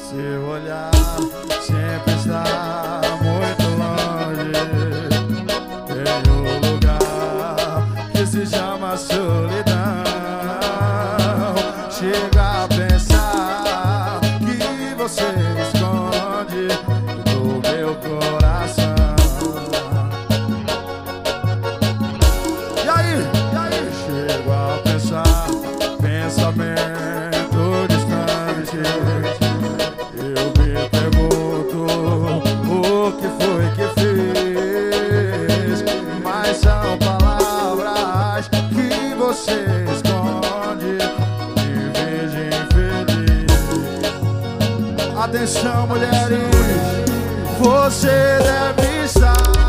Seu olhar sempre está muito longe. Em um lugar que se chama solidão. Chega a pensar que você esconde do meu coração. E aí? Chego a pensar, pensamento distante. Eu me pergunto o que foi que fiz. Mas são palavras que você esconde. Me vejo infeliz. Atenção, mulheres, você deve estar